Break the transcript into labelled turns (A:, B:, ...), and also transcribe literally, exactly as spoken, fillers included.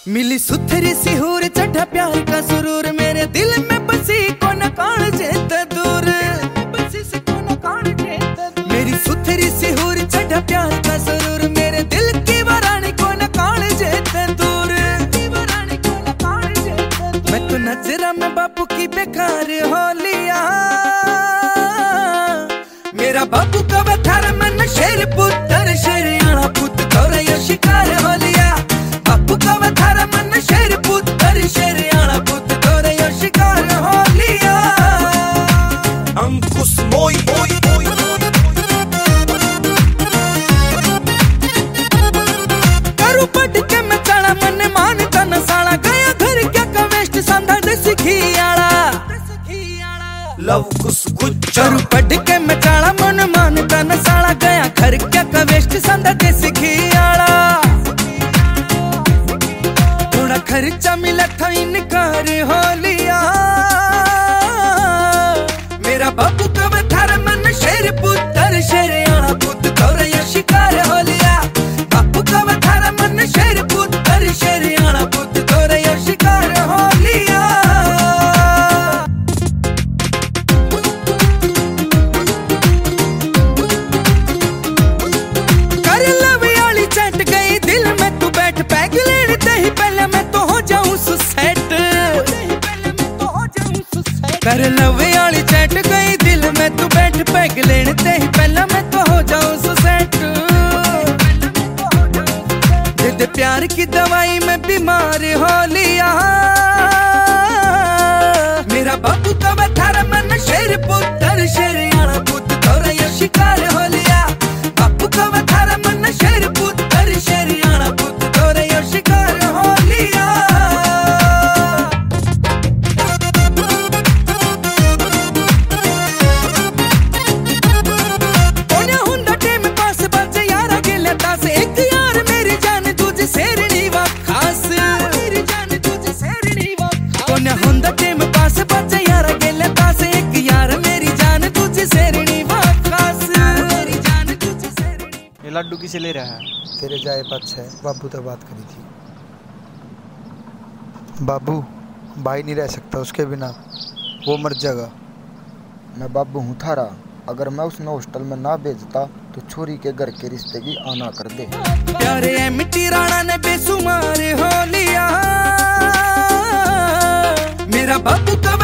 A: मिली सुथरी सी हूर चढ़ा प्यार का सुरूर मेरे दिल में बसी को न कान जेत दूर मेरी सुथरी सी हूर चढ़ा प्यार का सुरूर मेरे दिल की वरानी को न कान जेत दूर मैं तो नजरा में बापू की बेकार हो लिया मेरा बापू का बथार मन शेर पुत्र शेरियाना पुत्र तोरा यो शिकार हो लिया बापू का बथार मन शेर पुत्र शेरियाना पुत्र तोरा यो शिकार हो लिया
B: अंकुश मोई मोई मोई
A: करू पट के मैं चढ़ा मन मानता न साला गया घर क्या का वेस्ट संधा सिखी आला
B: लव कुछ कुछ
A: करू पट के मैं चढ़ा मन मानता न साला गया घर क्या का वेस्ट संधा सिखी आला थोड़ा खर्चा मिला था इनकार हो लिया मेरा बापू का बथार मन शेर पुत्र शेरियाना पुत्र तोरा यो शिकार हो लिया बापू का बथार मन शेर पुत्र शेरियाना पुत्र तोरा यो शिकार हो लिया कर लव वाली चट गई दिल में तू बैठ पैग लेने दे ही पहले मैं तो हो जाऊं सुसेट कर लव वाली चट गई दिल में तू बैठ पैग लेने दे ही पहले मैं तो हो जाऊं सुसेट दे दे प्यार की दवाई में बीमार हो लिया मेरा बापू का बथार मन शेर पुत्र शेरियाना पुत्र तोरा यो शिकार हो लिया बापू का बथार मन शेर पुत्र शेरियाना पुत्र तोरा यो शिकार हो लिया ओने हुंदा टेम पास बच यारा गेले दास एक यार मेरी जान तुझे शेरनी वा खास मेरी जान तुझे शेरनी वा ओने हुंदा टेम पास बच यारा गेले दास एक यार मेरी जान तुझे शेरनी वा खास मेरी जान तुझे शेरनी
C: ये लड्डू किसे ले रहा है?
D: तेरे जाए पक्ष है बाबू तो बात करी थी बाबू भाई नहीं रह सकता उसके बिना वो मर जाएगा।
E: मैं बाबू हूँ थारा अगर मैं उसने हॉस्टल में ना भेजता तो छोरी के घर के रिश्ते की आना कर दे।
A: प्यारे एमटी राणा ने बेसुमार हो लिया मेरा बापू का